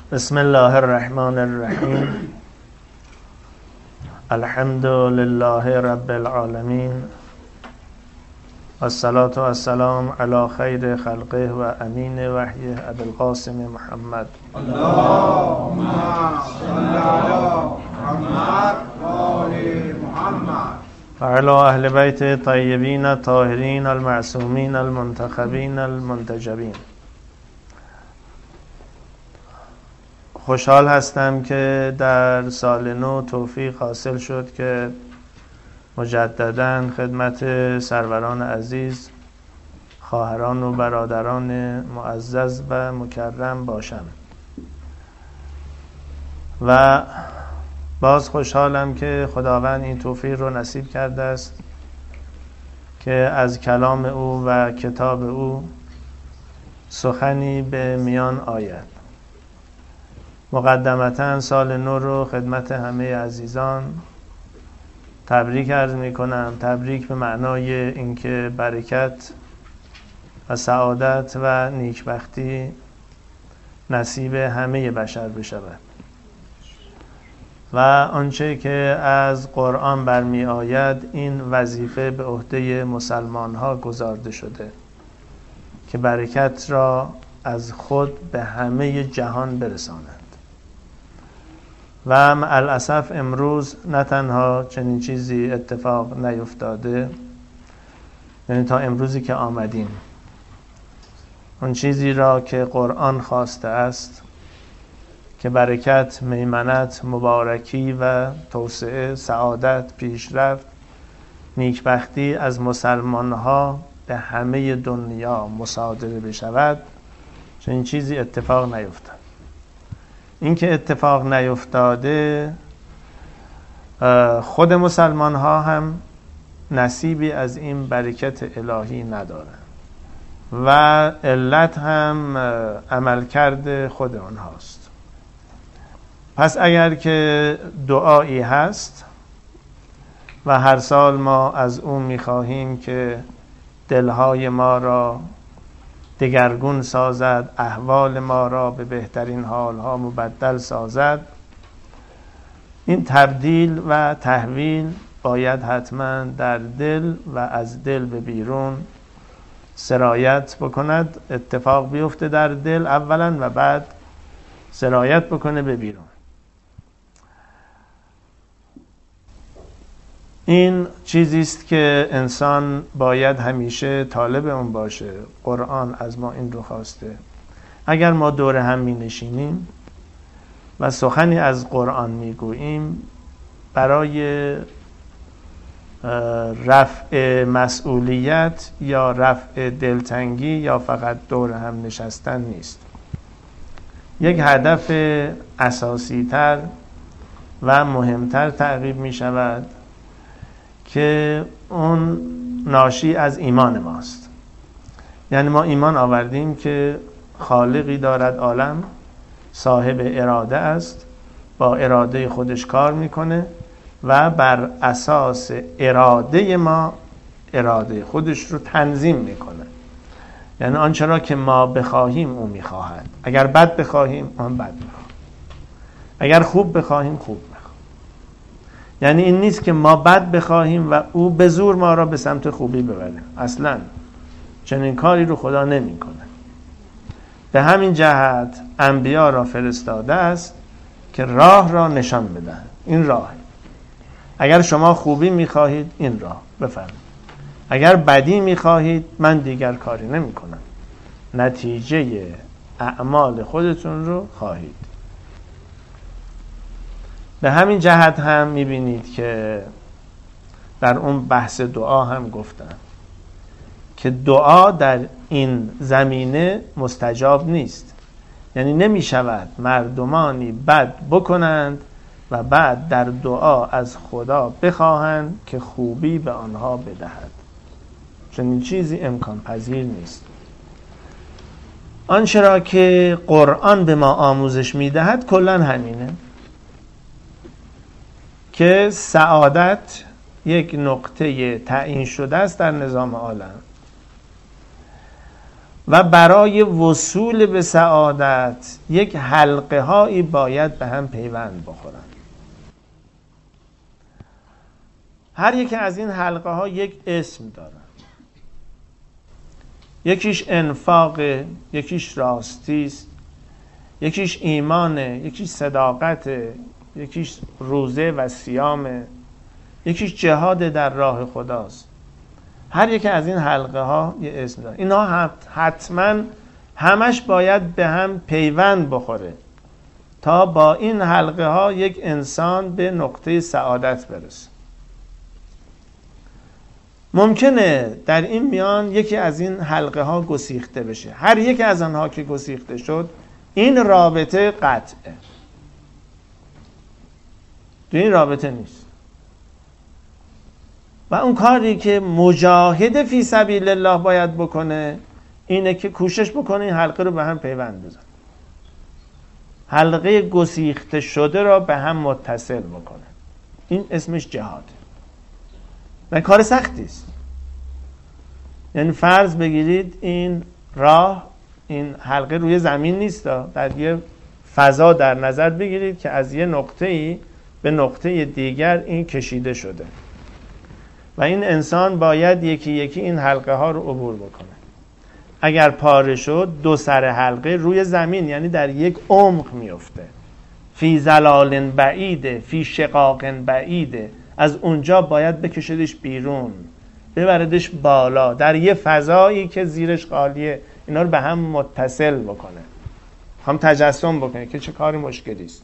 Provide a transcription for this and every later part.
بسم الله الرحمن الرحیم. الحمد لله رب العالمین والصلاة والسلام علی خیر خلقه و امین وحیه ابی القاسم محمد. اللهم صل علی محمد و آل محمد و علی اهل بیت طیبین الطاهرین المعصومین المنتخبین المنتجبین. خوشحال هستم که در سال نو توفیق حاصل شد که مجدداً خدمت سروران عزیز، خواهران و برادران معزز و مکرم باشم و باز خوشحالم که خداوند این توفیق رو نصیب کرده است که از کلام او و کتاب او سخنی به میان آید. مقدمتاً سال نو رو خدمت همه عزیزان تبریک عرض می کنم. تبریک به معنای اینکه برکت و سعادت و نیکبختی نصیب همه بشر بشود و آنچه که از قرآن برمی آید این وظیفه به عهده مسلمان ها گذارده شده که برکت را از خود به همه جهان برسانند. و الاسف امروز نه تنها چنین چیزی اتفاق نیفتاده، یعنی تا امروزی که آمدیم اون چیزی را که قرآن خواسته است که برکت، میمنت، مبارکی و توسعه، سعادت، پیشرفت، نیکبختی از مسلمان‌ها به همه دنیا مصادره بشود، چنین چیزی اتفاق نیفتاد. این که اتفاق نیفتاده، خود مسلمان ها هم نصیبی از این برکت الهی ندارن و علت هم عملکرد خود آنهاست. پس اگر که دعایی هست و هر سال ما از اون میخواهیم که دلهای ما را دگرگون سازد، احوال ما را به بهترین حالها مبدل سازد، این تبدیل و تحویل باید حتما در دل و از دل به بیرون سرایت بکند، اتفاق بیفته در دل اولا و بعد سرایت بکنه به بیرون. این چیزی است که انسان باید همیشه طالب اون باشه. قرآن از ما این رو خواسته. اگر ما دور هم می نشینیم و سخنی از قرآن می گوییم، برای رفع مسئولیت یا رفع دلتنگی یا فقط دور هم نشستن نیست. یک هدف اساسی تر و مهمتر تعقیب می شود که اون ناشی از ایمان ماست. یعنی ما ایمان آوردیم که خالقی دارد عالم، صاحب اراده است، با اراده خودش کار میکنه و بر اساس اراده ما اراده خودش رو تنظیم میکنه. یعنی آنچه را که ما بخواهیم او میخواهد. اگر بد بخواهیم اون بد میخواهد، اگر خوب بخواهیم خوب میخواهد. یعنی این نیست که ما بد بخواهیم و او به زور ما را به سمت خوبی ببره. اصلا چنین کاری رو خدا نمی کنه. به همین جهت انبیا را فرستاده است که راه را نشان بدن. این راه، اگر شما خوبی میخواهید این راه بفرمایید، اگر بدی میخواهید من دیگر کاری نمی کنم، نتیجه اعمال خودتون رو خواهید. به همین جهت هم میبینید که در اون بحث دعا هم گفتم که دعا در این زمینه مستجاب نیست. یعنی نمیشود مردمانی بد بکنند و بعد در دعا از خدا بخواهند که خوبی به آنها بدهد. چنین چیزی امکان پذیر نیست. آنچه را که قرآن به ما آموزش میدهد کلاً همینه که سعادت یک نقطه تعیین شده است در نظام عالم. و برای وصول به سعادت یک حلقه هایی باید به هم پیوند بخورن. هر یک از این حلقه ها یک اسم دارن. یکیش انفاق، یکیش راستیست، یکیش ایمانه، یکیش صداقته، یکیش روزه و صیامه، یکیش جهاد در راه خداست. هر یک از این حلقه ها یه اسم داره. اینا حتما همش باید به هم پیوند بخوره تا با این حلقه ها یک انسان به نقطه سعادت برسه. ممکنه در این میان یکی از این حلقه ها گسیخته بشه. هر یک از آنها که گسیخته شد این رابطه قطعه، تو این رابطه نیست. و اون کاری که مجاهد فی سبیل الله باید بکنه اینه که کوشش بکنه این حلقه رو به هم پیوند بزنه، حلقه گسیخته شده را به هم متصل بکنه. این اسمش جهاد و کار سختی است. یعنی فرض بگیرید این راه، این حلقه روی زمین نیست، در یه فضا در نظر بگیرید که از یه نقطه‌ای به نقطه دیگر این کشیده شده و این انسان باید یکی یکی این حلقه ها رو عبور بکنه. اگر پاره شد دو سر حلقه روی زمین، یعنی در یک عمق میفته، فی ظلال بعیده، فی شقاق بعیده، از اونجا باید بکشدش بیرون، ببردش بالا در یه فضایی که زیرش خالیه، اینا رو به هم متصل بکنه، هم تجسم بکنه که چه کاری مشکلی است.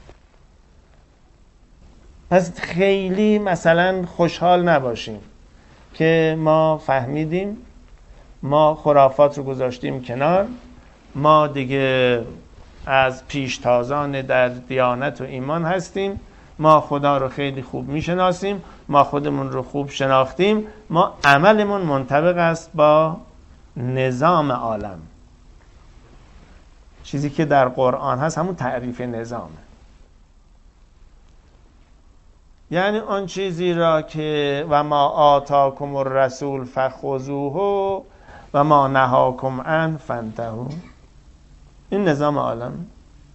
پس خیلی مثلا خوشحال نباشیم که ما فهمیدیم، ما خرافات رو گذاشتیم کنار، ما دیگه از پیشتازان در دیانت و ایمان هستیم، ما خدا رو خیلی خوب میشناسیم، ما خودمون رو خوب شناختیم، ما عملمون منطبق است با نظام عالم. چیزی که در قرآن هست همون تعریف نظامه. یعنی آن چیزی را که و ما آتاکم الرسول فخذوه و ما نهاکم عنه فانتهوا، این نظام عالم.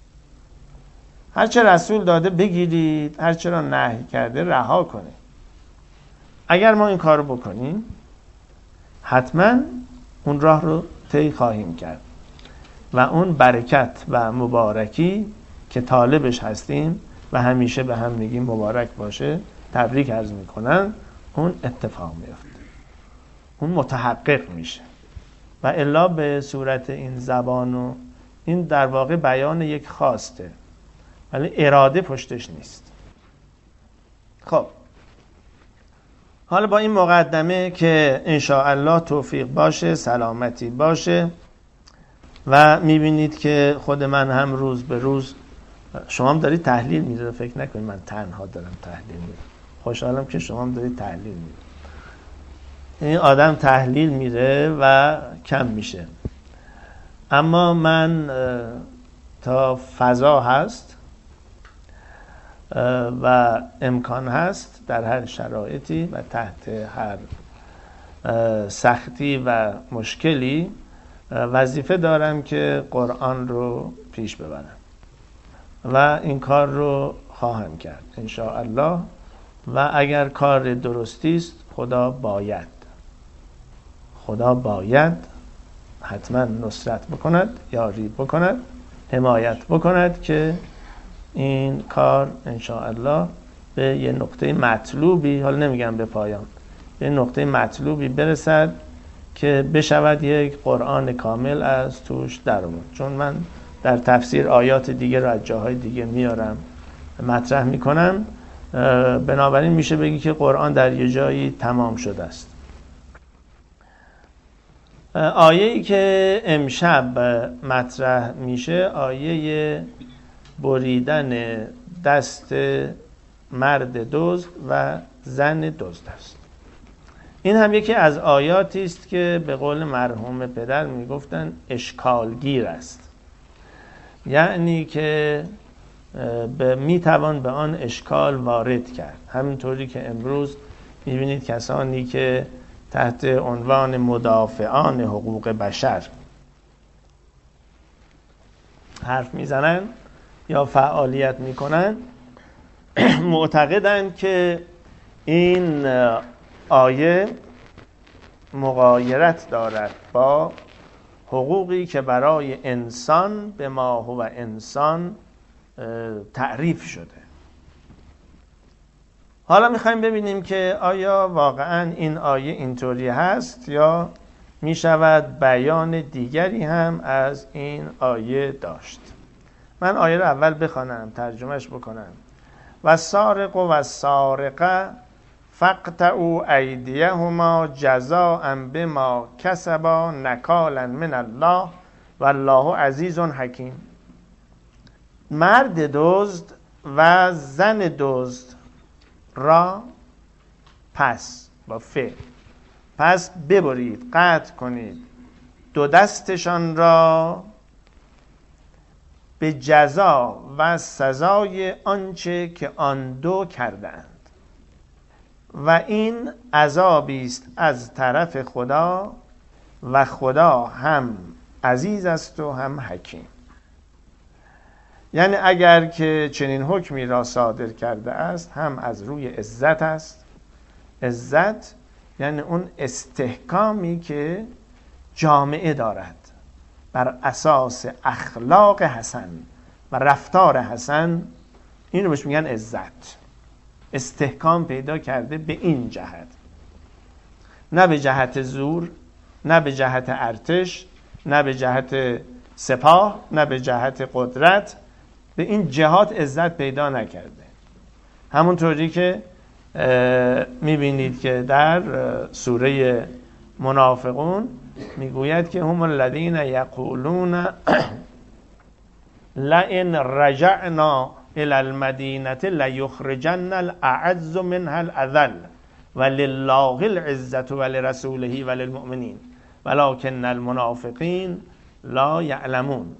هرچه رسول داده بگیرید، هرچه را نهی کرده رها کنید. اگر ما این کار رو بکنیم حتما اون راه رو طی خواهیم کرد و اون برکت و مبارکی که طالبش هستیم و همیشه به هم میگیم مبارک باشه، تبریک عرض میکنن، اون اتفاق میفته، اون متحقق میشه. و الا به صورت این زبان و این در واقع بیان یک خواسته ولی اراده پشتش نیست. خب حالا با این مقدمه که انشاءالله توفیق باشه، سلامتی باشه و میبینید که خود من هم روز به روز، شما هم دارید تحلیل میدید، فکر نکنید من تنها دارم تحلیل میدم، خوشحالم که شما هم دارید تحلیل میدید. این آدم تحلیل میره و کم میشه، اما من تا فضا هست و امکان هست در هر شرایطی و تحت هر سختی و مشکلی وظیفه دارم که قرآن رو پیش ببرم و این کار رو خواهم کرد انشاءالله. و اگر کار درستی است خدا باید حتما نصرت بکند، یاری بکند، حمایت بکند که این کار انشاءالله به یه نقطه مطلوبی، حالا نمیگم به پایان، به نقطه مطلوبی برسد که بشود یک قرآن کامل از توش در آورد. چون من در تفسیر آیات دیگه رو از جاهای دیگه میارم مطرح میکنم، بنابراین میشه بگی که قرآن در یه جایی تمام شده است. آیه‌ای که امشب مطرح میشه آیه بریدن دست مرد دزد و زن دزد است. این هم یکی از آیاتی است که به قول مرحوم پدر میگفتن اشکالگیر است، یعنی که میتوان به آن اشکال وارد کرد. همینطوری که امروز میبینید کسانی که تحت عنوان مدافعان حقوق بشر حرف میزنن یا فعالیت میکنن معتقدن که این آیه مغایرت دارد با حقوقی که برای انسان به ما هو انسان تعریف شده. حالا میخوایم ببینیم که آیا واقعا این آیه اینطوری هست یا میشود بیان دیگری هم از این آیه داشت. من آیه رو اول بخوانم، ترجمهش بکنم. و سارق و سارقه فاقطعوا ایدیهما جزاء بما کسبا نکالا من الله والله عزیز حکیم. مرد دزد و زن دزد را پس ببرید، قطع کنید دو دستشان را به جزا و سزای آنچه که آن دو کردند و این عذابی است از طرف خدا و خدا هم عزیز است و هم حکیم. یعنی اگر که چنین حکمی را صادر کرده است هم از روی عزت است. عزت یعنی اون استحکامی که جامعه دارد بر اساس اخلاق حسن و رفتار حسن، این رو بهش میگن عزت. استحکام پیدا کرده به این جهت، نه به جهت زور، نه به جهت ارتش، نه به جهت سپاه، نه به جهت قدرت. به این جهات عزت پیدا نکرده. همونطوری که میبینید که در سوره منافقون میگوید که هم الذین یقولون لئن رجعنا الى المدینه لیخرجن الاعز منها الاذل ولله العزة ولرسوله وللمؤمنین ولكن المنافقین لا یعلمون.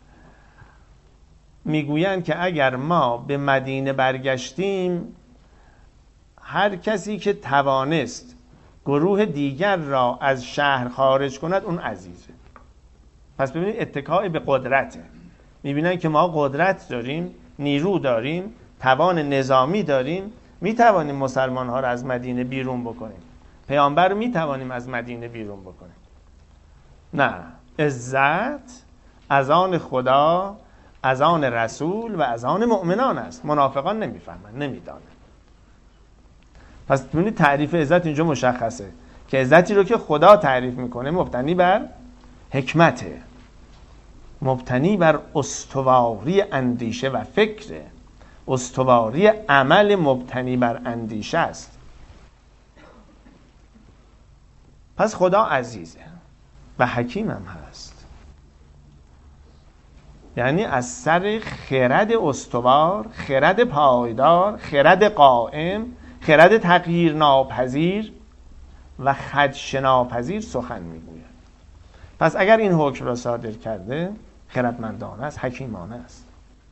میگویند که اگر ما به مدینه برگشتیم، هر کسی که توانست گروه دیگر را از شهر خارج کند اون عزیزه. پس ببینید اتکای به قدرته. میبینن که ما قدرت داریم، نیرو داریم، توان نظامی داریم، میتوانیم مسلمان ها را از مدینه بیرون بکنیم. پیامبر رو میتوانیم از مدینه بیرون بکنیم. نه، عزت از آن خدا، از آن رسول و از آن مؤمنان است. منافقان نمیفهمن، نمیدانن. پس ببینید تعریف عزت اینجا مشخصه که عزتی رو که خدا تعریف میکنه مبتنی بر حکمته، مبتنی بر استواری اندیشه و فکره، استواری عمل مبتنی بر اندیشه است. پس خدا عزیزه و حکیم هم هست. یعنی از سر خرد استوار، خرد پایدار، خرد قائم، خرد تغییر ناپذیر و خدش ناپذیر سخن میگوید. پس اگر این حکم را صادر کرده، خردمندانه است، حکیمانه است.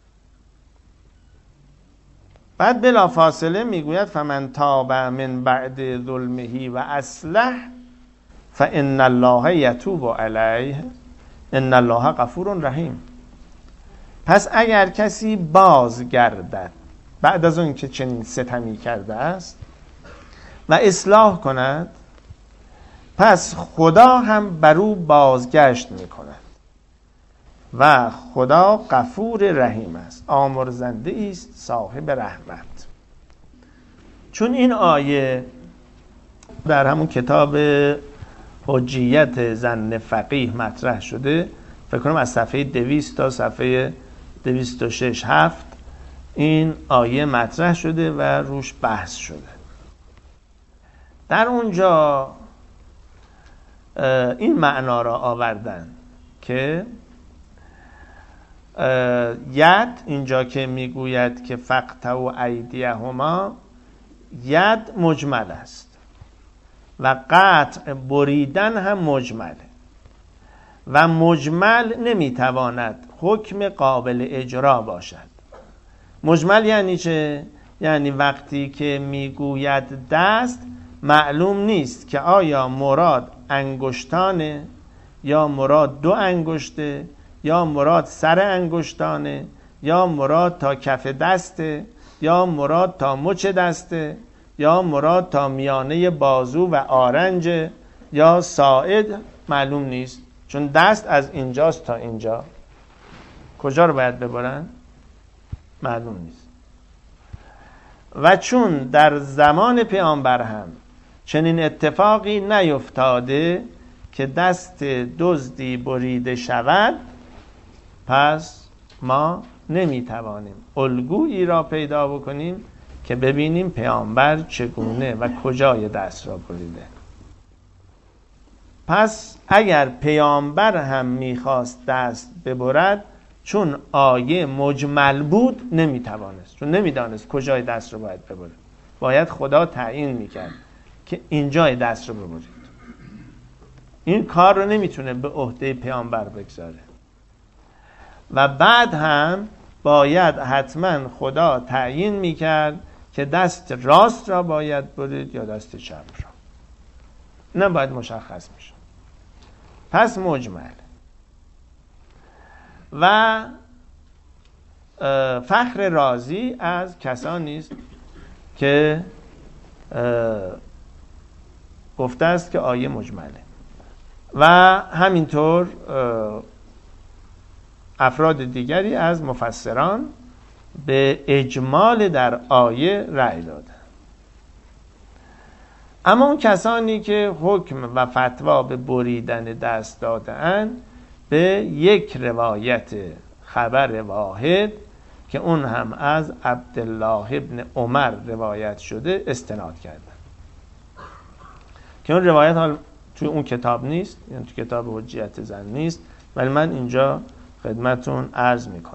بعد بلا فاصله میگوید فمن تاب من بعد ظلمه و اصلح فان الله یتوب علیه ان الله غفور رحیم. پس اگر کسی بازگردد بعد از اون که چنین ستمی کرده است و اصلاح کند، پس خدا هم بر او بازگشت میکند و خدا غفور رحیم است، آمرزنده است، صاحب رحمت. چون این آیه در همون کتاب حجیت ظن فقیه مطرح شده، فکر کنم از صفحه 200 تا صفحه 206 7 این آیه مطرح شده و روش بحث شده. در اونجا این معنا را آوردن که ید، اینجا که میگوید که فقطعوا ایدیهما، ید مجمل است و قطع بریدن هم مجمله و مجمل نمیتواند حکم قابل اجرا باشد. مجمل یعنی چه؟ یعنی وقتی که میگوید دست، معلوم نیست که آیا مراد انگشتانه یا مراد 2 انگشته یا مراد سر انگشتانه، یا مراد تا کف دسته، یا مراد تا مچ دسته، یا مراد تا میانه بازو و آرنج، یا ساعد، معلوم نیست، چون دست از اینجاست تا اینجا. کجا رو باید ببرن؟ معلوم نیست. و چون در زمان پیامبر هم چنین اتفاقی نیفتاده که دست دزدی بریده شود، پس ما نمیتوانیم الگویی را پیدا بکنیم که ببینیم پیامبر چگونه و کجای دست را بریده. پس اگر پیامبر هم میخواست دست ببرد، چون آیه مجمل بود نمیتوانست، چون نمیدانست کجای دست رو باید ببره. باید خدا تعیین میکرد که اینجای دست رو ببرید. این کار رو نمیتونه به عهده پیامبر بگذاره. و بعد هم باید حتما خدا تعیین میکرد که دست راست را باید برید یا دست چپ را. نه باید مشخص میشه. پس مجمل. و فخر رازی از کسانی است که گفته است که آیه مجمله و همینطور افراد دیگری از مفسران به اجمال در آیه رأی دادند. اما اون کسانی که حکم و فتوا به بریدن دست دادند به یک روایت خبر واحد که اون هم از عبدالله ابن عمر روایت شده استناد کردند که اون روایت حال توی اون کتاب نیست، یعنی توی کتاب حجیت زن نیست، ولی من اینجا خدمتون عرض میکنم.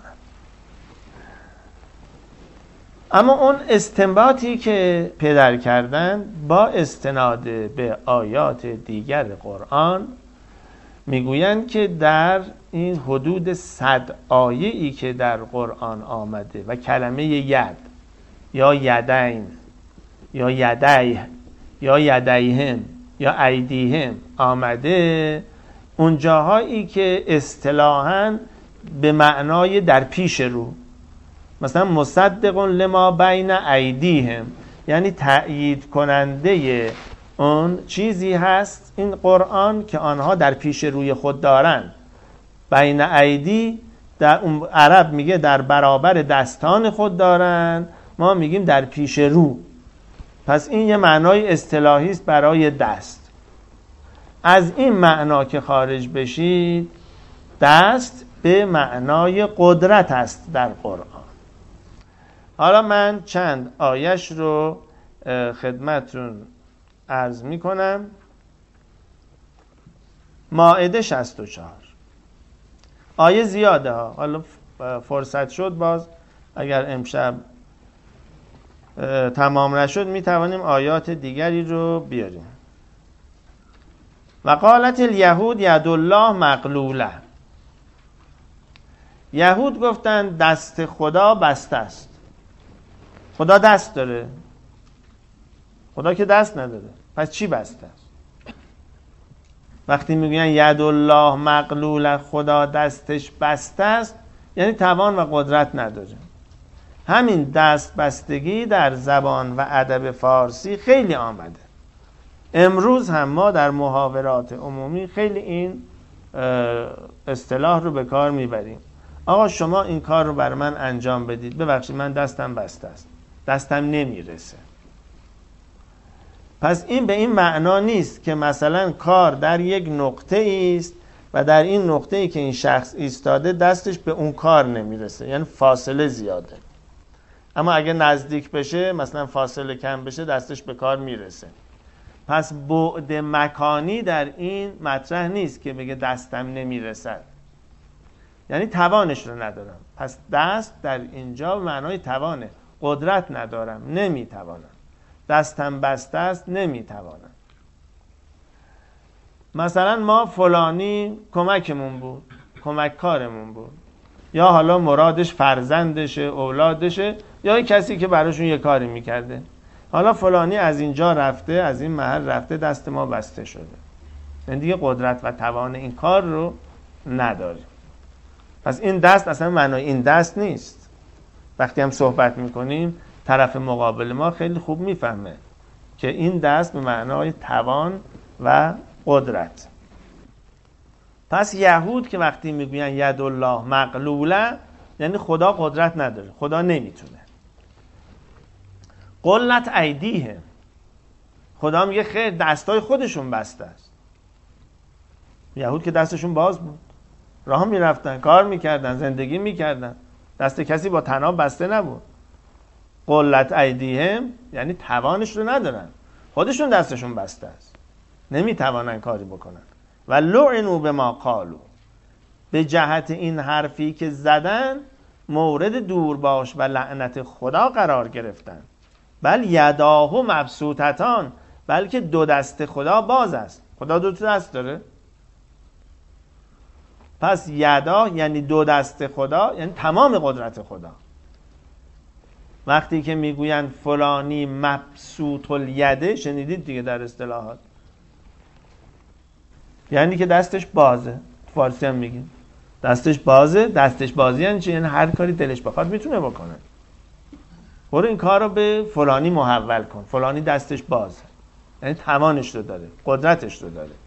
اما اون استنباطی که پدر کردن با استناد به آیات دیگر قرآن میگویند که در این حدود 100 آیه‌ای که در قرآن آمده و کلمه ید یا یدین یا یدیه یا یدیهم یا ایدیهم آمده، اون جاهایی که اصطلاحاً به معنای در پیش رو، مثلا مصدق لما بین ایدیهم، یعنی تأیید کننده اون چیزی هست این قرآن که آنها در پیش روی خود دارن. بین ایدی در اون عرب میگه در برابر دستان خود دارن، ما میگیم در پیش رو. پس این یه معنای اصطلاحی است برای دست. از این معنا که خارج بشید، دست به معنای قدرت است در قرآن. حالا من چند آیش رو خدمتون عرض میکنم. مائده 64 آیه زیاده ها، حالا فرصت شد باز اگر امشب تمام نشد میتوانیم آیات دیگری رو بیاریم. و قالت الیهود ید الله مغلوله، یهود گفتن دست خدا بسته است. خدا دست داره؟ خدا که دست نداره، پس چی بسته است؟ وقتی میگن ید الله مغلوله، خدا دستش بسته است، یعنی توان و قدرت نداره. همین دست بستگی در زبان و ادب فارسی خیلی آمده. امروز هم ما در محاورات عمومی خیلی این اصطلاح رو به کار میبریم. آقا شما این کار رو بر من انجام بدید، ببخشید من دستم بسته است، دستم نمیرسه. پس این به این معنا نیست که مثلا کار در یک نقطه است و در این نقطه ای که این شخص ایستاده دستش به اون کار نمیرسه، یعنی فاصله زیاده. اما اگه نزدیک بشه، مثلا فاصله کم بشه، دستش به کار میرسه. پس بعد مکانی در این مطرح نیست که بگه دستم نمیرسد، یعنی توانش رو ندارم. پس دست در اینجا معنای توانه، قدرت ندارم، نمیتوانم، دستم بسته است، نمیتوانم. مثلا ما فلانی کمکمون بود، کمک کارمون بود، یا حالا مرادش فرزندشه، اولادشه، یا کسی که براشون یه کاری میکرده. حالا فلانی از اینجا رفته، از این محل رفته، دست ما بسته شده، یعنی دیگه قدرت و توان این کار رو نداریم. پس این دست اصلا معنای این دست نیست. وقتی هم صحبت میکنیم طرف مقابل ما خیلی خوب میفهمه که این دست به معنای توان و قدرت. پس یهود که وقتی میگوین ید الله مغلوله، یعنی خدا قدرت نداره، خدا نمیتونه. قلت ایدیهم، خدا میگه خیر دستای خودشون بسته است. یهود که دستشون باز بود، راه میرفتن، کار میکردن، زندگی میکردن، دست کسی با طناب بسته نبود. قلت ایدیهم یعنی توانش رو ندارن، خودشون دستشون بسته است، نمیتوانن کاری بکنن. و لعنوا بما قالوا، به جهت این حرفی که زدن مورد دور باش و لعنت خدا قرار گرفتن. بل یداه مبسوطتان، بلکه دو دست خدا باز است. خدا دو دست داره؟ پس یدا یعنی دو دست خدا، یعنی تمام قدرت خدا. وقتی که میگوین فلانی مبسوط الیده، شنیدید دیگه در اصطلاحات، یعنی که دستش بازه. فارسی هم میگیم دستش بازه. دستش بازی یعنی چی؟ یعنی هر کاری دلش بخواد میتونه بکنه. برو این کار رو به فلانی محول کن، فلانی دستش بازه، یعنی توانش رو داره، قدرتش رو داره.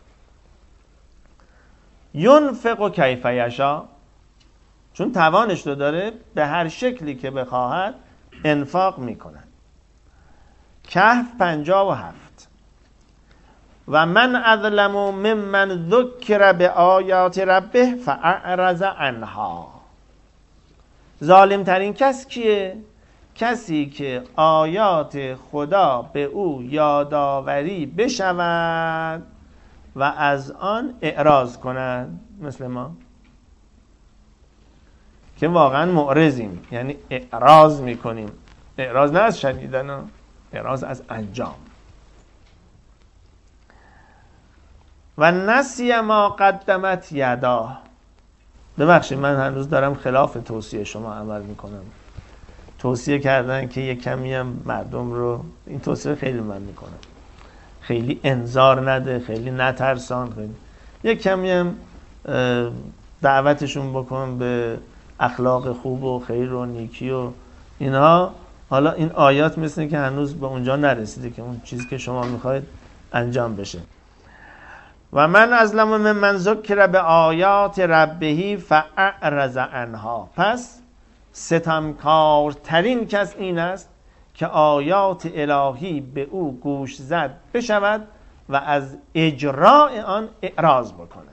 ینفق کیف یشاء، چون توانش رو داره به هر شکلی که بخواهد انفاق میکنه. کهف 57. و من اظلم ممن ذکر بآیات ربه فاعرض عنها. ظالم ترین کس کیه؟ کسی که آیات خدا به او یادآوری بشود و از آن اعراض کند. مثل ما که واقعا معرضیم، یعنی اعراض میکنیم. اعراض نه از شنیدن، اعراض از انجام. و نسی ما قدمت یداه. ببخشید من هنوز دارم خلاف توصیه شما عمل میکنم. توصیه کردن که یک کمی هم مردم رو، این توصیه خیلی من میکنم، خیلی انذار نده، خیلی نترسان، خیلی یک کمی هم دعوتشون بکن به اخلاق خوب و خیر و نیکی و اینها. حالا این آیات مثل که هنوز به اونجا نرسیده که اون چیزی که شما میخواید انجام بشه. و من اظلم ممن ذکر به آیات ربه فاعرض عنها. پس ستمکارترین کس این است که آیات الهی به او گوش زد بشود و از اجراء آن اعراض بکنه.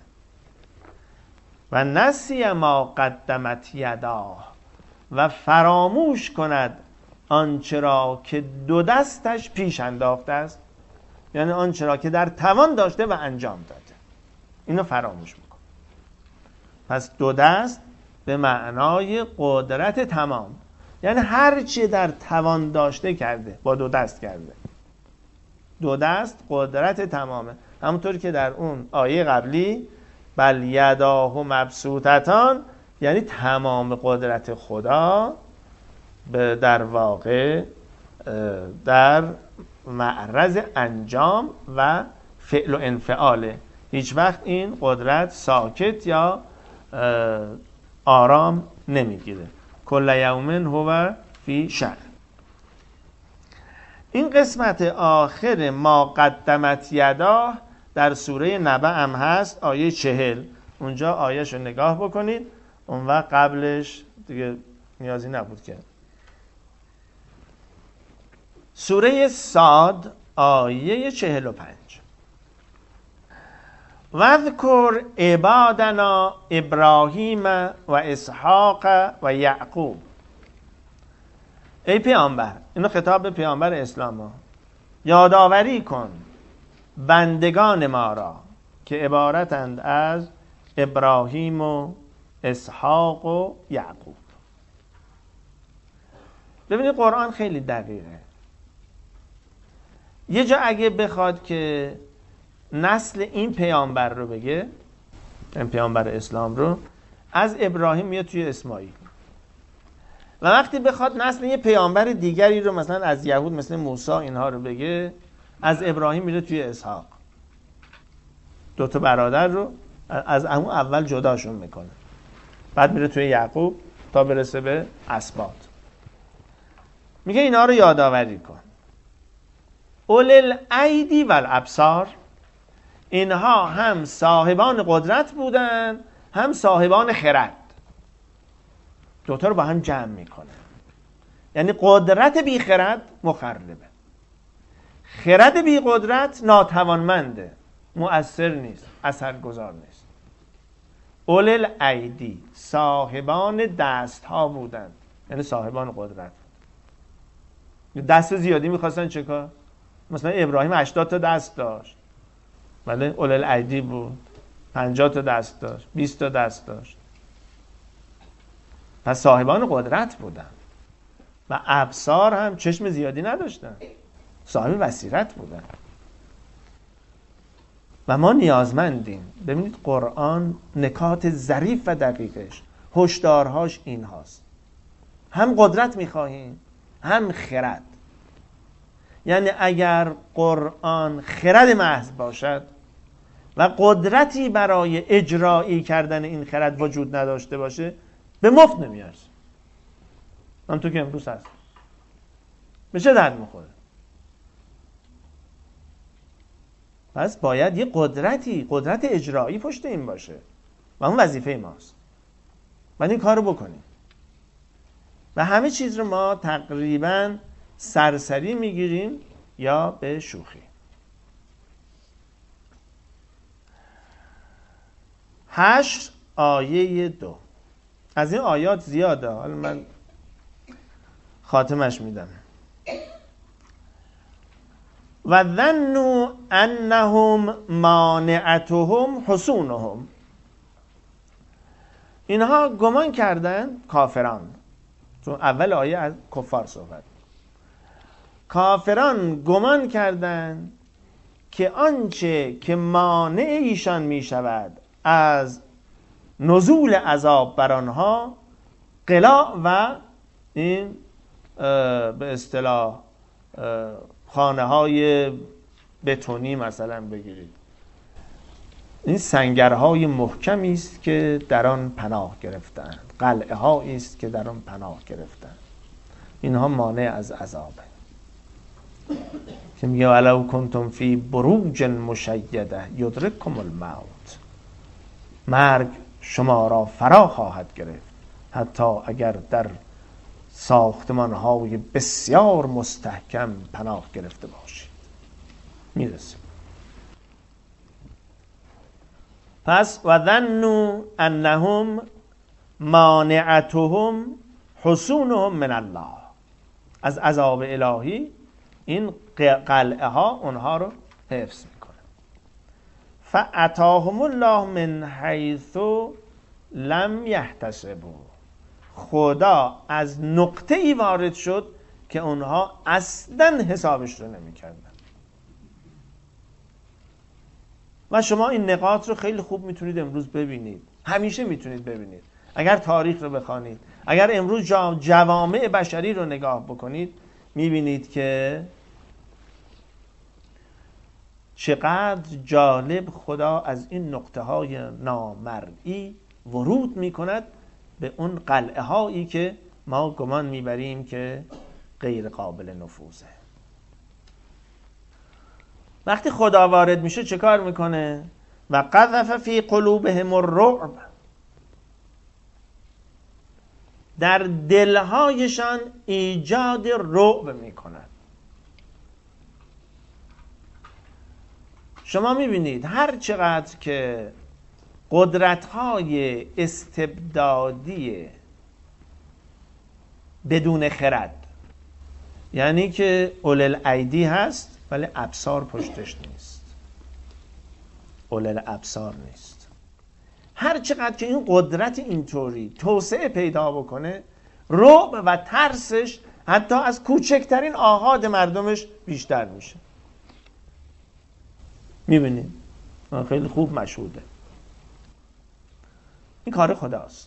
و نسی ما قدمت یداه، و فراموش کند آنچه را که دو دستش پیش انداخته است، یعنی آنچه را که در توان داشته و انجام داده، اینو فراموش میکنه. پس دو دست به معنای قدرت تمام، یعنی هر چی در توان داشته کرده، با دو دست کرده. دو دست قدرت تمامه. همونطور که در اون آیه قبلی بل یداه مبسوطتان، یعنی تمام قدرت خدا در واقع در معرض انجام و فعل و انفعاله. هیچ وقت این قدرت ساکت یا آرام نمیگیره. کل یوم هو فی شأن. این قسمت آخر ما قدمت یداه در سوره نبأ هم هست، آیه 40. اونجا آیه‌شو نگاه بکنید، اون وقت قبلش دیگه نیازی نبود که. سوره صاد آیه 45. وذکر عبادنا ابراهیم و اسحاق و یعقوب. ای پیامبر، اینو خطاب به پیامبر اسلام ها، یادآوری کن بندگان ما را که عبارتند از ابراهیم و اسحاق و یعقوب. ببینید قرآن خیلی دقیقه. یه جا اگه بخواد که نسل این پیامبر رو بگه، این پیامبر اسلام رو، از ابراهیم میاد توی اسماعیل. و وقتی بخواد نسل یه پیامبر دیگری رو مثلا از یهود مثل موسی اینها رو بگه، از ابراهیم میره توی اسحاق. دوتا برادر رو از اون اول جداشون میکنه. بعد میره توی یعقوب تا برسه به اسباط. میگه اینا رو یادآوری کن. اول الایدی و الابصار، اینها هم صاحبان قدرت بودن هم صاحبان خرد. دوتا رو با هم جمع میکنه. یعنی قدرت بی خرد مخربه، خرد بی قدرت ناتوانمنده، مؤثر نیست، اثرگذار نیست. اول الایدی صاحبان دست ها بودند، یعنی صاحبان قدرت. دست زیادی میخواستن چه کار؟ مثلا ابراهیم 80 تا دست داشت، ولی اول الایدی بود، 50 تا دست داشت، 20 تا دست داشت. پس صاحبان قدرت بودن. و ابصار هم چشم زیادی نداشتن، صاحب بصیرت بودن. و ما نیازمندیم. ببینید قرآن نکات ظریف و دقیقش، هشدارهاش این هاست. هم قدرت میخواهیم هم خرد. یعنی اگر قرآن خرد محض باشد و قدرتی برای اجرایی کردن این خرد وجود نداشته باشه، به مفت نمیارزه. همونطور که امروز هست. به چه درد میخوره؟ پس باید یه قدرت اجرایی پشت این باشه و اون وظیفه ماست. باید این کار رو بکنیم. و همه چیز رو ما تقریبا سرسری میگیریم یا به شوخی. 8 آیه 2. از این آیات زیاده، حالا من خاتمش میدم. و ظنوا انهم مانعتهم حصونهم. اینها گمان کردن، کافران، چون اول آیه از کفار صحبت، کافران گمان کردند که آنچه که مانع ایشان می شود از نزول عذاب بر آنها قلاع و این به اصطلاح خانه های بتونی مثلا بگیرید، این سنگرهای محکمی است که در آن پناه گرفتند، قلعه هایی است که در آن پناه گرفتند. اینها مانع از عذابه. که میگه ولو کنتم فی بروج مشیده یدرککم الموت، مرگ شما را فرا خواهد گرفت حتی اگر در ساختمان‌های بسیار مستحکم پناه گرفته باشید. میرسیم. پس و ظنوا انهم مانعتهم حصونهم من الله، از عذاب الهی این قلعه ها اونها رو حفظ میکنه. فاتاهم الله من حیث لم یحتسبوا، خدا از نقطه ای وارد شد که اونها اصلا حسابش رو نمی کردن. و شما این نقاط رو خیلی خوب میتونید امروز ببینید، همیشه میتونید ببینید. اگر تاریخ رو بخوانید، اگر امروز جوامع بشری رو نگاه بکنید، میبینید که چقدر جالب خدا از این نقطه های نامرئی ورود میکند به اون قلعه هایی که ما گمان میبریم که غیر قابل نفوذه. وقتی خدا وارد میشه چه کار میکنه؟ و قذف فی قلوبهم الرعب، در دلهایشان ایجاد رعب میکند. شما میبینید هر چقدر که قدرت‌های استبدادی بدون خرد، یعنی که اول الایدی هست ولی ابصار پشتش نیست، اول الابصار نیست، هر چقدر که این قدرت اینطوری توسعه پیدا بکنه، رعب و ترسش حتی از کوچکترین آحاد مردمش بیشتر میشه. میبینید خیلی خوب مشهوده. این کار خداست.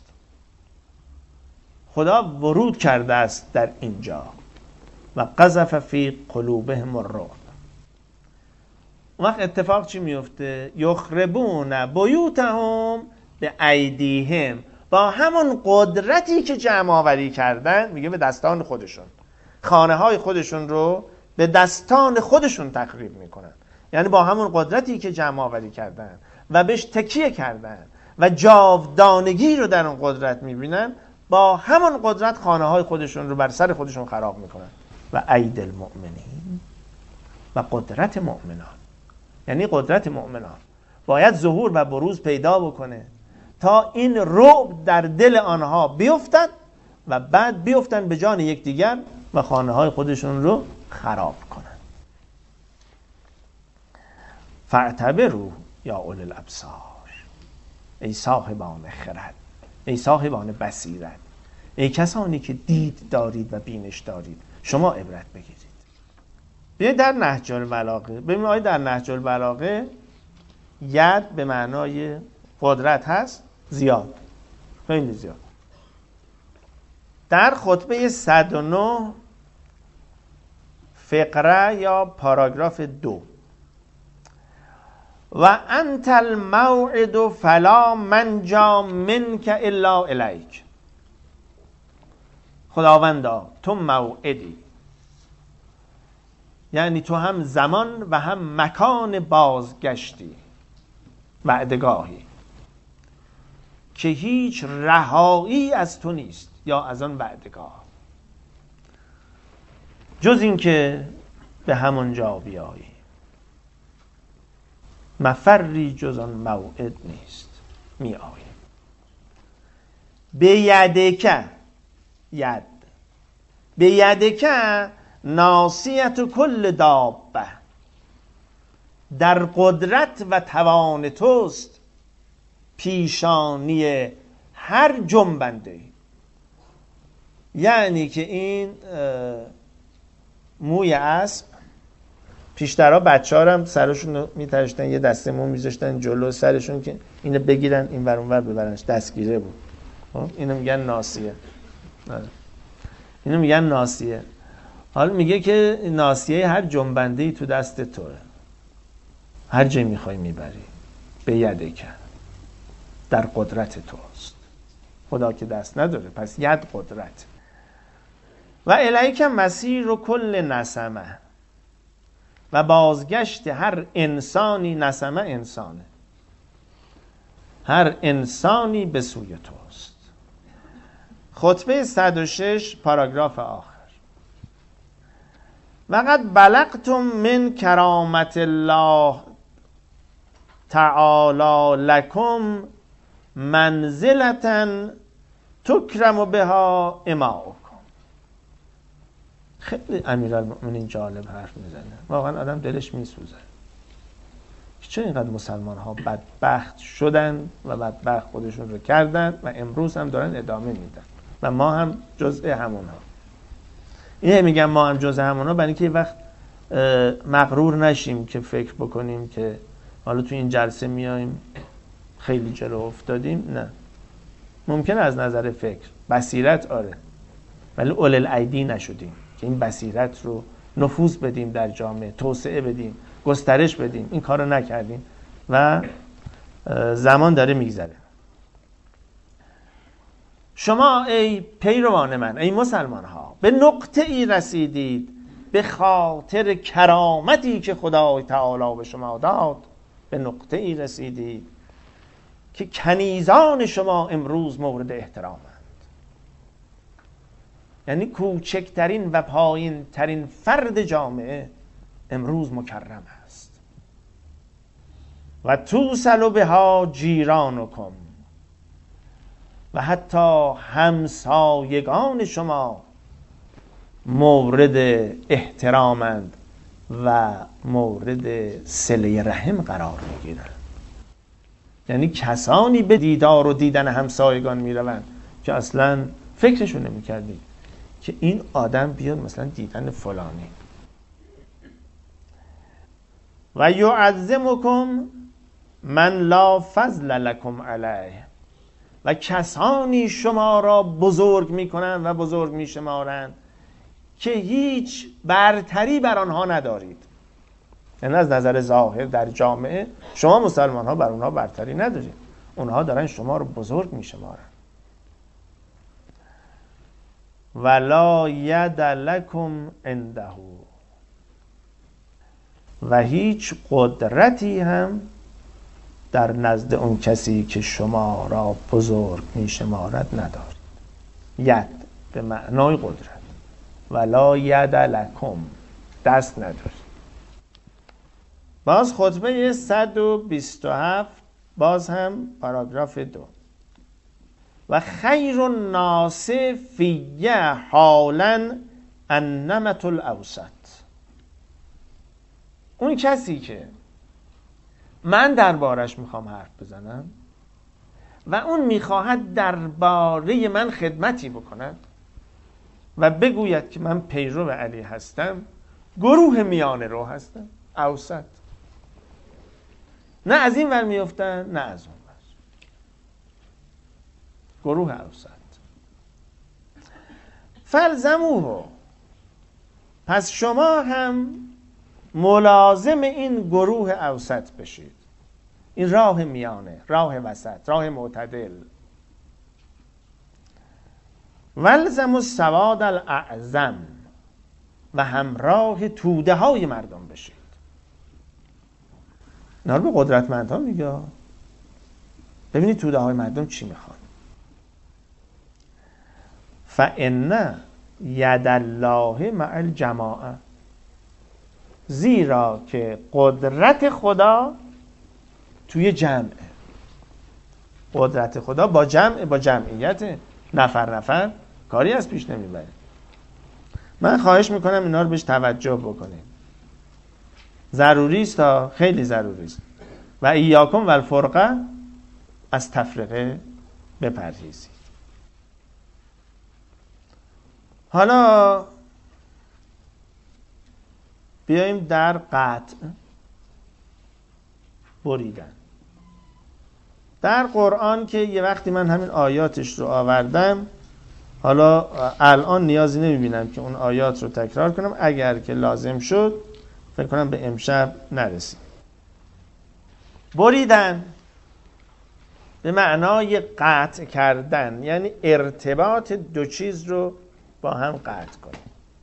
خدا ورود کرده است در اینجا. و قذف فی قلوبهم الرعب. اون وقت اتفاق چی میفته؟ یخربون بیوتهم به ایدیهم، با همون قدرتی که جمع آوری کردن، میگه به دستان خودشون، خانه های خودشون رو به دستان خودشون تخریب میکنن. یعنی با همون قدرتی که جمع آوری کردن و بهش تکیه کردن و جاودانگی رو در اون قدرت میبینن، با همون قدرت خانه های خودشون رو بر سر خودشون خراب میکنن. و اید المؤمنین، و قدرت مؤمنان، یعنی قدرت مؤمنان باید ظهور و بروز پیدا بکنه تا این رعب در دل آنها بیفتد و بعد بیفتن به جان یکدیگر و خانه های خودشون رو خراب کنن. فاعتبروا یا اولی الابصار، ای صاحبان خرد، ای صاحبان بصیرت، ای کسانی که دید دارید و بینش دارید، شما عبرت بگیرید. بیایید در نهج البلاغه ببینید. آیا در نهج البلاغه ید به معنای قدرت هست؟ زیاد، خیلی زیاد. در خطبه 109 فقره یا پاراگراف 2، و انت الموعد فلا منجا منک الا الیک، خداوندا تو موعدی، یعنی تو هم زمان و هم مکان بازگشتی، وعدگاهی که هیچ رهایی از تو نیست یا از آن وعدگاه جز این که به همون جا بیایی. مفری جز آن موعد نیست، می آیی. به یدک، ید به یدک ناصیت کل دابه، در قدرت و توان توست پیشانی هر جنبنده. یعنی که این موی اسب، پیشترها بچه‌ها هم سرشون رو می‌تراشتن، یه دسته مو می‌ذاشتن جلو سرشون که اینو بگیرن این ور اون ور ببرنش، دستگیره بود. خب اینو میگن ناصیه. اینو میگن ناصیه. حالا میگه که ناصیه هر جنبنده‌ای تو دست توه، هر جایی میخوای میبری. به یدک، در قدرت توست. خدا که دست نداره، پس ید قدرت. و الیک مسیر و کل نسمه، و بازگشت هر انسانی، نسمه انسانه، هر انسانی به سوی توست. خطبه 106 پاراگراف آخر، وقد بلغتم من کرامت الله تعالی لکم منزلة تکرم بها اماؤکم. خیلی امیرالمؤمنین جالب حرف میزنه، واقعا آدم دلش میسوزه که چرا اینقدر مسلمان ها بدبخت شدن و بدبخت خودشون رو کردن و امروز هم دارن ادامه میدن و ما هم جزء همون ها. اینه میگم ما هم جزء همون ها، برای اینکه یه وقت مغرور نشیم که فکر بکنیم که حالا تو این جلسه میایم خیلی جلو افتادیم. نه، ممکنه از نظر فکر بصیرت آره، ولی اول الایدی نشدیم که این بصیرت رو نفوذ بدیم در جامعه، توسعه بدیم، گسترش بدیم. این کار رو نکردیم و زمان داره میگذره. شما ای پیروان من، ای مسلمان ها، به نقطه ای رسیدید به خاطر کرامتی که خدای تعالی به شما داد، به نقطه ای رسیدید که کنیزان شما امروز مورد احترامند. یعنی کوچکترین و پایین ترین فرد جامعه امروز مکرم است. و توصل بها جیرانکم، و حتی همسایگان شما مورد احترامند و مورد صله رحم قرار میگیرند. یعنی کسانی به دیدار و دیدن همسایگان میروند که اصلا فکرشو نمیکردید که این آدم بیاد مثلا دیدن فلانی. و یعظمکم من لا فضل لکم علیه، و کسانی شما را بزرگ میکنند و بزرگ میشمارند که هیچ برتری بر آنها ندارید. یعنی از نظر ظاهر در جامعه شما مسلمان ها بر اونها برتری ندارید، اونها دارن شما رو بزرگ میشمارند. ولا ید لکم عنده، و هیچ قدرتی هم در نزد اون کسی که شما را بزرگ می شمارد ندارید. ید به معنای قدرت، ولا ید لکم، دست ندارید. باز خطبه 127 باز هم پاراگراف 2. و خیر الناس فی حالا النمط الاوسط. اون کسی که من دربارش میخوام حرف بزنم و اون میخواهد درباره من خدمتی بکند و بگوید که من پیرو علی هستم، گروه میانه رو هستم، اوسط. نه از این ور میفتن نه از اون ور، گروه اوسط. فلزموه، پس شما هم ملازم این گروه اوسط بشید، این راه میانه، راه وسط، راه معتدل. والزموا السواد الاعظم، و همراه توده های مردم بشید. اینا رو به قدرتمندها میگه. ببینید توده های مردم چی میخوان. فإن ید الله مع الجماعه، زیرا که قدرت خدا توی جمعه. قدرت خدا با جمع، با جمعیت، نفر نفر کاری از پیش نمیبره. من خواهش میکنم اینا رو بهش توجه بکنیم. ضروری است، خیلی ضروری است. و ایاکم والفرقه، از تفرقه بپرهیزید. حالا بیاییم در قطع بریدن. در قرآن که یه وقتی من همین آیاتش رو آوردم، حالا الان نیازی نمیبینم که اون آیات رو تکرار کنم. اگر که لازم شد فکر کنم به امشب نرسیم. بریدن به معنای قطع کردن، یعنی ارتباط دو چیز رو با هم قطع کنیم.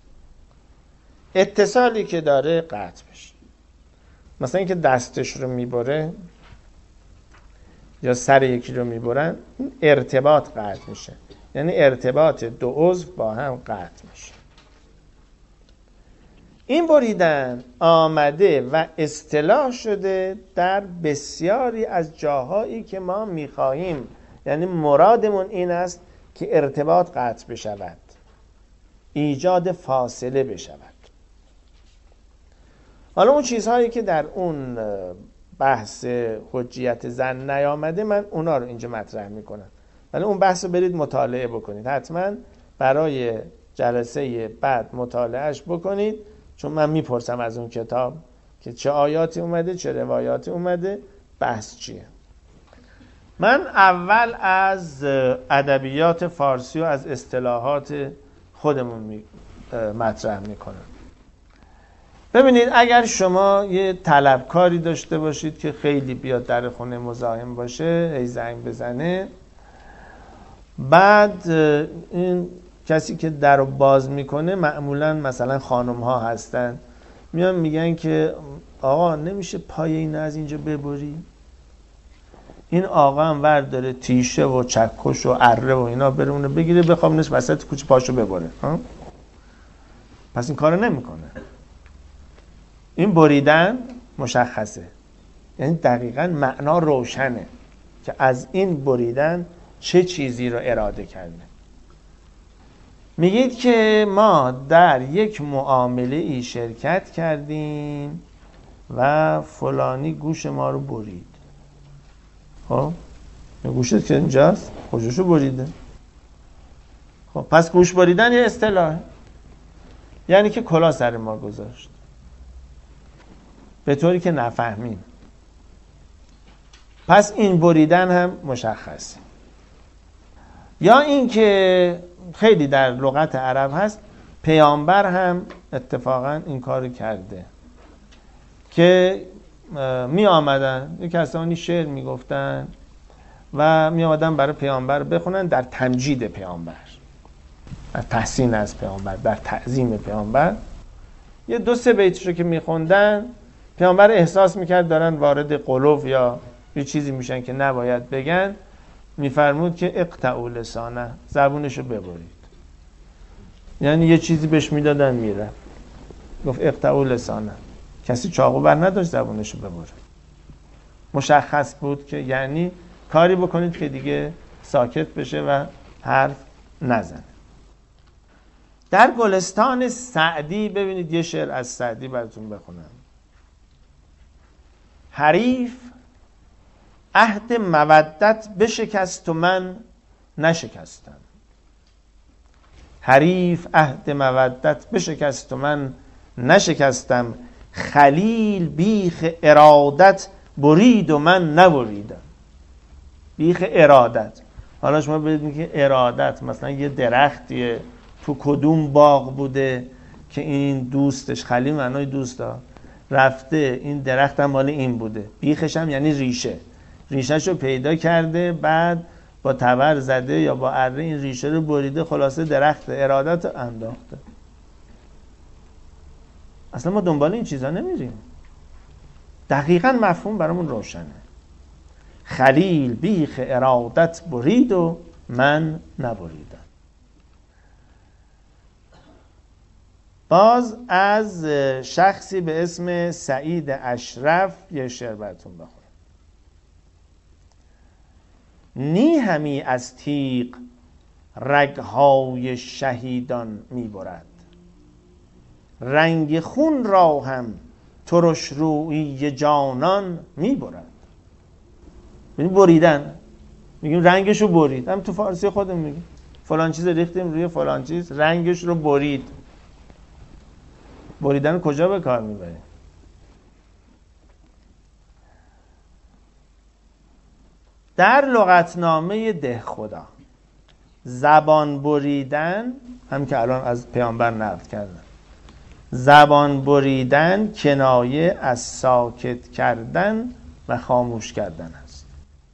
اتصالی که داره قطع بشه. مثلا اینکه دستش رو میبره یا سر یکی رو میبرن، ارتباط قطع میشه، یعنی ارتباط دو عضو با هم قطع میشه. این بریدن آمده و اصطلاح شده در بسیاری از جاهایی که ما میخواهیم، یعنی مرادمون این است که ارتباط قطع بشود، ایجاد فاصله بشود. حالا اون چیزهایی که در اون بحث حجیت زن نیامده، من اونا رو اینجا مطرح میکنم، ولی اون بحث رو برید مطالعه بکنید، حتما برای جلسه بعد مطالعهش بکنید، چون من میپرسم از اون کتاب که چه آیاتی اومده، چه روایاتی اومده، بحث چیه. من اول از ادبیات فارسی و از اصطلاحات خودمون مطرح میکنم. ببینید، اگر شما یه طلبکاری داشته باشید که خیلی بیاد در خونه مزاحم باشه، هی زنگ بزنه، بعد این کسی که در رو باز میکنه معمولا مثلا خانم ها هستن، میان میگن که آقا نمیشه پای این از اینجا ببری؟ این آقا هم ور داره تیشه و چکش و اره و اینا بره اونو بگیره بخوابونش وسط کوچه پاشو ببره. پس این کارو نمیکنه. این بریدن مشخصه، یعنی دقیقاً معنا روشنه که از این بریدن چه چیزی رو اراده کرده. میگید که ما در یک معامله ای شرکت کردیم و فلانی گوش ما رو برید. خب گوشت که اینجاست، کجاشو بریده؟ خب پس گوش بریدن یه اصطلاحه، یعنی که کلاه سر ما گذاشت به طوری که نفهمیم. پس این بریدن هم مشخصه. یا این که خیلی در لغت عرب هست، پیامبر هم اتفاقا این کار کرده که می آمدن یک کسانی شعر می گفتن و می آمدن برای پیامبر بخونن در تمجید پیامبر. در تحسین از پیامبر، در تعظیم پیامبر. یه 2-3 بیتش رو که میخوندن پیامبر احساس میکرد دارن وارد قلوب یا یه چیزی میشن که نباید بگن، میفرمود که اقطعوا لسانه، زبونشو ببرید. یعنی یه چیزی بهش میدادن میره، گفت اقطعوا لسانه. کسی چاقو بر نداشت زبونشو ببره. مشخص بود که یعنی کاری بکنید که دیگه ساکت بشه و حرف نزنه. در گلستان سعدی ببینید یه شعر از سعدی براتون بخونم. حریف عهد مودت بشکست و من نشکستم. حریف عهد مودت بشکست و من نشکستم. خلیل بیخ ارادت برید و من نبریدم. بیخ ارادت، حالا شما ببینید که ارادت مثلا یه درختیه تو کدوم باغ بوده که این دوستش، خلیل معنای دوستا، رفته این درخت هم مال این بوده، بیخش هم یعنی ریشهش رو پیدا کرده، بعد با تبر زده یا با اره این ریشه رو بریده، خلاصه درخت ارادت رو انداخته. اصلا ما دنبال این چیزا نمیریم. دقیقاً مفهوم برامون روشنه. خلیل بیخ ارادت برید و من نبریدم. باز از شخصی به اسم سعید اشرف یه شعر براتون بخونم. نی همی از تیغ رگهای شهیدان میبرد، رنگ خون را هم ترش رویی جانان میبرد. یعنی بریدن، میگیم رنگش رو برید، هم تو فارسی خودم میگیم فلان چیز ریختیم روی فلان چیز، رنگش رو برید. بریدن کجا به کار میبریم؟ در لغتنامه دهخدا زبان بریدن، هم که الان از پیامبر نقل کردن، زبان بریدن کنایه از ساکت کردن و خاموش کردن است.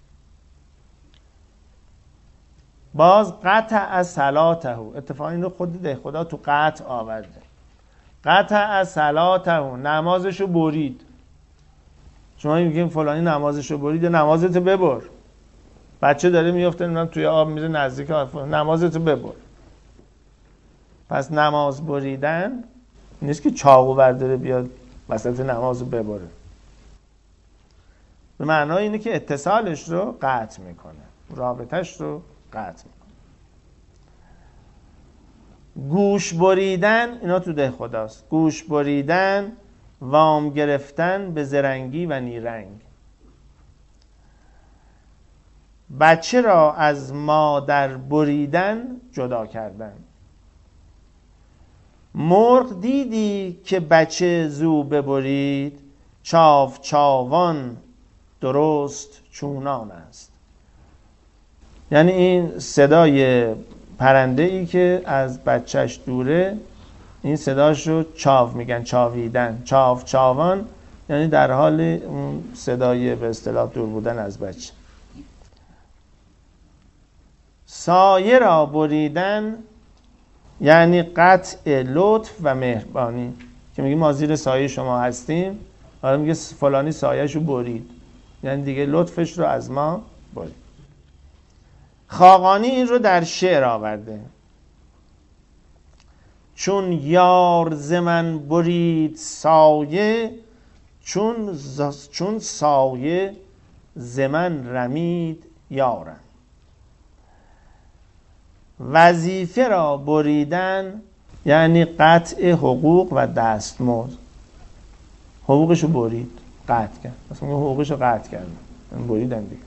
باز قطع از صلاته، اتفاقا این رو خود دهخدا تو قطع آورده. قطع از صلاته، نمازشو برید. شما میگین فلانی نمازشو برید، یا نمازتو ببر. بچه داره میفته توی آب میره نزدیک آب، نمازتو ببر. پس نماز بریدن نیست که چاقو برداره بیاد وسط نمازو ببره. به معنای اینه که اتصالش رو قطع میکنه، رابطش رو قطع میکنه. گوش بریدن، اینا تو ده خداست. گوش بریدن، وام گرفتن به زرنگی و نیرنگ. بچه را از مادر بریدن، جدا کردن. مرغ دیدی که بچه زو ببرید، چاو چاوان درست چونان است. یعنی این صدای پرنده ای که از بچهش دوره، این صداش رو چاو میگن، چاویدن. چاو چاوان یعنی در حال اون صدای به اصطلاح دور بودن از بچه. سایه را بریدن یعنی قطع لطف و مهربانی، که میگیم ما زیر سایه شما هستیم، حالا میگه فلانی سایه‌ش رو برید، یعنی دیگه لطفش رو از ما برید. خاقانی این رو در شعر آورده. چون یار ز من برید سایه، چون سایه ز من رمید یارم. وظیفه را بریدن یعنی قطع حقوق و دستمزد. حقوقش رو برید، قطع کرد. مثلا حقوقش رو قطع کرد، بریدن دیگه.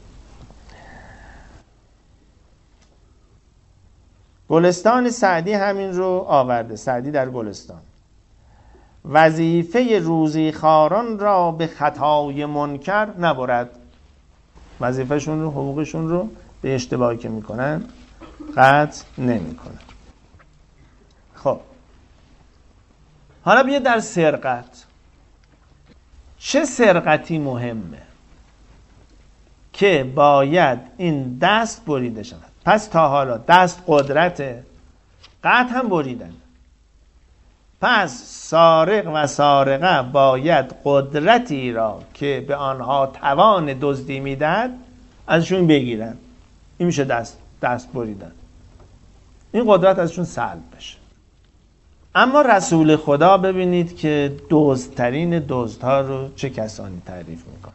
گلستان سعدی همین رو آورده. سعدی در گلستان. وظیفه روزی خواران را به خطای منکر نبرد. وظیفهشون رو، حقوقشون رو به اشتباهی که میکنن قطع نمیکنن. خب حالا بیا در سرقت. چه سرقتی مهمه که باید این دست بریده شود؟ پس تا حالا دست قدرته، قطع هم بریدن. پس سارق و سارقه باید قدرتی را که به آنها توان دزدی میدهد ازشون بگیرن. این میشه دست بریدن. این قدرت ازشون سلب بشه. اما رسول خدا ببینید که دزدترین دزدها رو چه کسانی تعریف میکنه.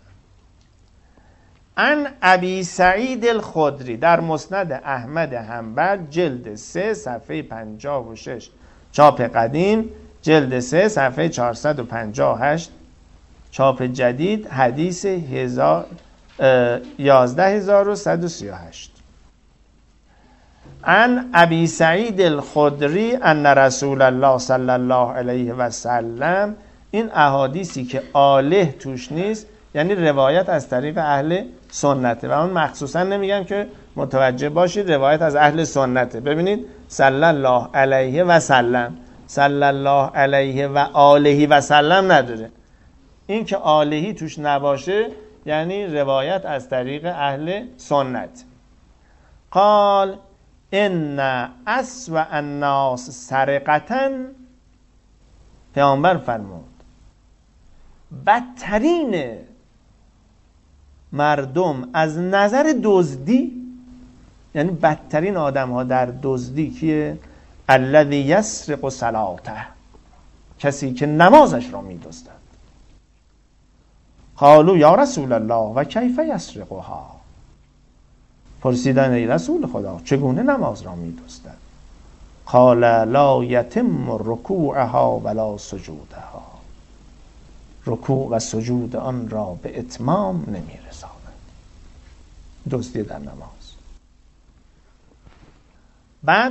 ان ابی سعید الخدری در مسند احمد حنبل جلد 3 صفحه 56 چاپ قدیم، جلد 3 صفحه 458 چاپ جدید، حدیث 11138. ان ابی سعید الخدری ان رسول الله صلی الله علیه و سلم. این احادیثی که آله توش نیست یعنی روایت از طریق اهل سنته و اون مخصوصا نمیگم که متوجه باشید روایت از اهل سنته. ببینید صلی الله علیه و سلم، صلی الله علیه و آله و سلم نداره. این که آلهی توش نباشه یعنی روایت از طریق اهل سنت. قال ان اسوأ الناس سرقة، پیامبر فرمود بدترین مردم از نظر دزدی، یعنی بدترین آدم ها در دزدی کیه؟ الذی یسرق صلاته، کسی که نمازش را می دزدد. قالوا یا رسول الله و کیف یسرقها، پرسیدن ای رسول خدا چگونه نماز را می دزدد؟ قال لا یتم رکوعها ولا سجودها، رکوع و سجود آن را به اتمام نمی رساند. دزدی در نماز. بعد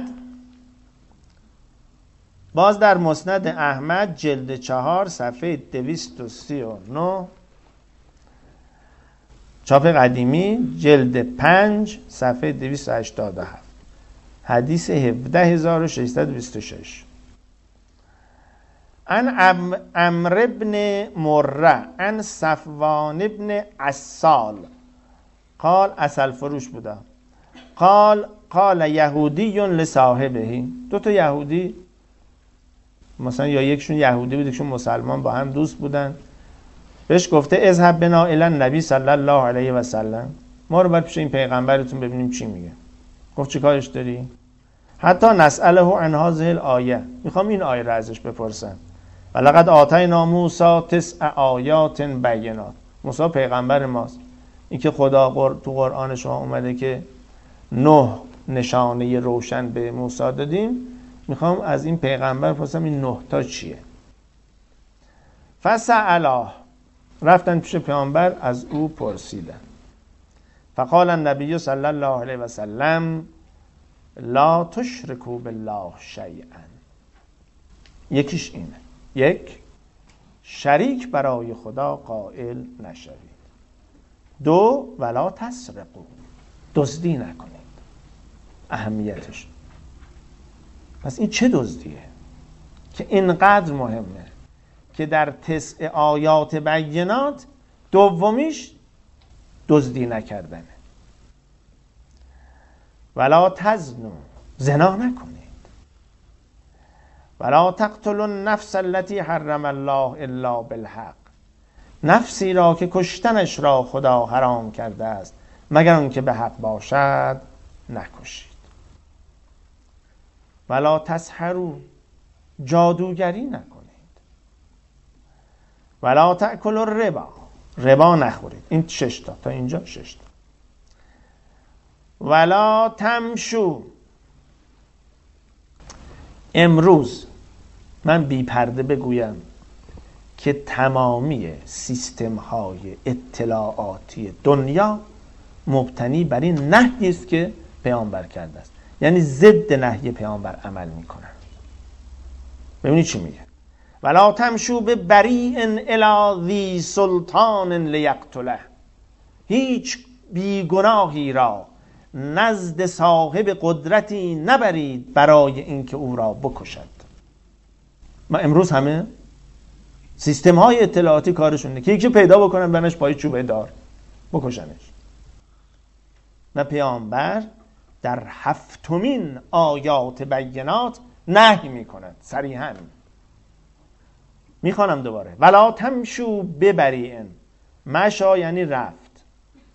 باز در مسند احمد جلد 4 صفحه 239 چاپ قدیمی، جلد 5 صفحه 287 حدیث 17626. ان عمرو بن مره ان صفوان بن عسال قال، عسل فروش بوده، قال یهودی لصاحبه، دو تا یهودی مثلا یا یکشون یهودی بود یکشون مسلمان با هم دوست بودن، بهش گفته اذهب بنا الی النبی صلی الله علیه و سلم، ما رو بر پیش این پیغمبرتون ببینیم چی میگه. گفت چی کارش داری؟ حتی نسأله عن هذه الآیه، میخوام این آیه رو ازش بپرسم. ولقد آتینا موسی 9 آیات بینات، موسی پیغمبر ماست، این که خدا تو قرآن شما اومده که 9 نشانه روشن به موسی دادیم، میخوام از این پیغمبر پرسم این 9 تا چیه. فسأله، رفتن پیش پیغمبر از او پرسیدن. فقال النبی صلی الله علیه و سلم لا تشرکوا بالله شیئا، یکیش اینه، یک شریک برای خدا قائل نشوید. 2 ولا تسرقوا، دزدی نکنید. اهمیتش پس این چه دزدیه که اینقدر مهمه که در 9 آیات بینات دومیش دزدی نکردنه. ولا تزنوا، زنا نکنید. ولا تقتلوا النفس التي حرم الله الا بالحق، نفسی را که کشتنش را خدا حرام کرده است مگر اون که به حق باشد نکشید. ولا تسحروا، جادوگری نکنید. ولا تأکلوا الربا، ربا نخورید. این 6 تا اینجا 6 تا. ولا تمشوا، امروز من بی پرده بگویم که تمامی سیستم های اطلاعاتی دنیا مبتنی بر این نهی است که پیامبر کرده است، یعنی ضد نهی پیامبر عمل میکنن. ببینید چی میگه. ولا تمشوا ببریء الی ذی سلطان لیقتله، هیچ بیگناهی را نزد صاحب قدرتی نبرید برای اینکه او را بکشد. ما امروز همه سیستم های اطلاعاتی کارشونه که یکی پیدا بکنن بنش پای چوبه دار بکشنش. و پیامبر در 7مین آیات بینات نهی میکند صریحاً. میخوانم دوباره. ولا تمشو ببریئن، مشا یعنی رفت،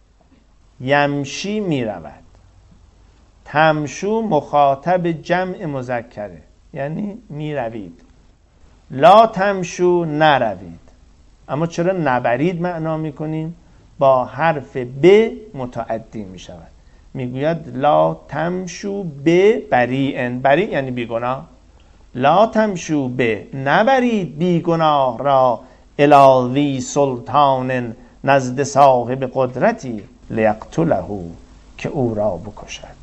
یمشی میرود، تمشو مخاطب جمع مذکره یعنی میروید، لا تمشو نروید. اما چرا نبرید معنا میکنیم؟ با حرف ب متعدی میشود. میگوید لا تمشو ببریئن، بری یعنی بیگناه، لا تمشو به نبرید بیگناه را الی ذی سلطان نزد صاحب قدرتی لیقتله که او را بکشد.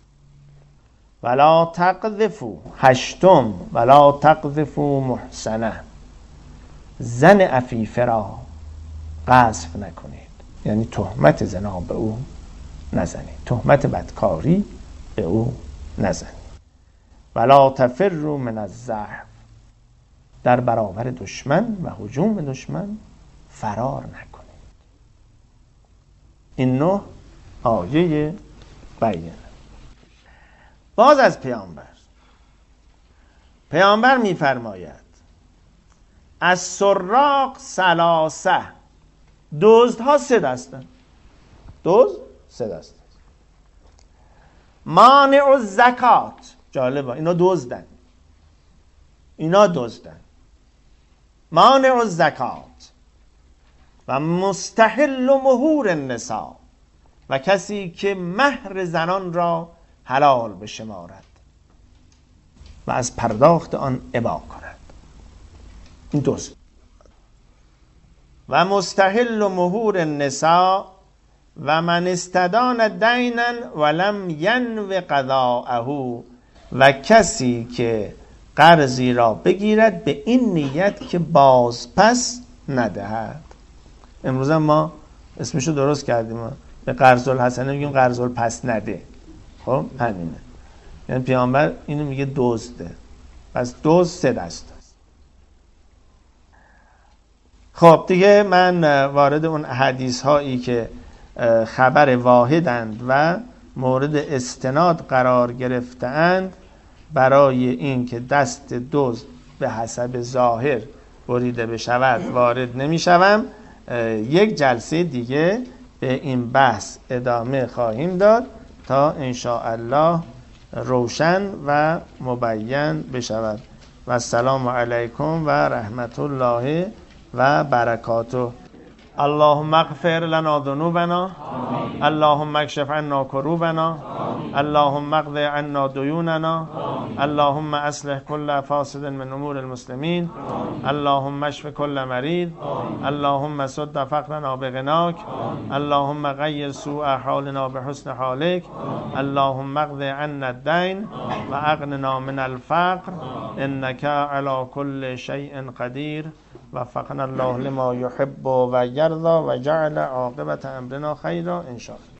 ولا تقذفوا 8 ولا تقذفوا محسنه، زن عفیفه را قذف نکنید، یعنی تهمت زنا به او نزنید، تهمت بدکاری به او نزنید. ولا تفروا من الزحف، در برابر دشمن و هجوم دشمن فرار نکنید. این 9 آیه بیانه. باز از پیامبر میفرماید از سراق 3، دزدها 3 دستن، دزد 3 دستن. مانع الزکات، جالبه اینا دزدن، مانع الزکات و مستحل مهور النساء، و کسی که مهر زنان را حلال بشمارد و از پرداخت آن ابا کند. این دزد. و مستحل مهور النساء و من استدان دینا ولم ینو قضاءه، و کسی که قرضی را بگیرد به این نیت که باز پس ندهد. امروز ما اسمشو درست کردیم، به قرض الحسنه میگیم قرض الپس نده. خب همینه، یعنی پیامبر اینو میگه دزده. پس دزد 3 دست است. خب دیگه من وارد اون حدیث هایی که خبر واحدند و مورد استناد قرار گرفته‌اند برای این که دست دزد به حسب ظاهر بریده بشود وارد نمی‌شوم. یک جلسه دیگه به این بحث ادامه خواهیم داد تا ان شاء الله روشن و مبین بشود. و السلام علیکم و رحمت الله و برکاته. اللهم اغفر لنا ذنوبنا، اللهم اکشف عنا کروبنا، اللهم اقض عنا دیوننا، اللهم اصلح كل فاسد من امور المسلمین، اللهم اشف كل مريض، اللهم سد فقرنا بغناك، اللهم غیر سوء حالنا بحسن حالك، اللهم اقض عنا الدين واغننا من الفقر انك على كل شيء قدير. وفقنا الله لما يحب و یرضى و جعل عاقبت امرنا خیرا ان شاء الله.